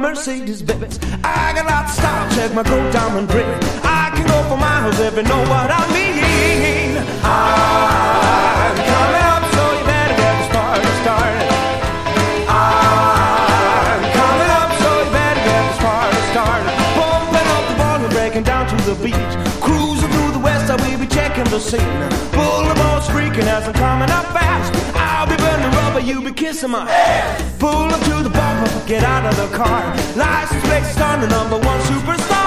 Mercedes-Benz. I got lots of style, check my gold diamond ring. I can go for miles if you know what I mean. I'm coming up, so you better get this party started. I'm coming up, so you better get this party started. Pumping up the ball and breaking down to the beach. Cruising through the west, I will be checking the scene. Boulevard streaking as I'm coming up fast. I'll be burning rubber, you be kissing my ass. Pull up to the bumper, get out of the car. License plate star, the #1 superstar.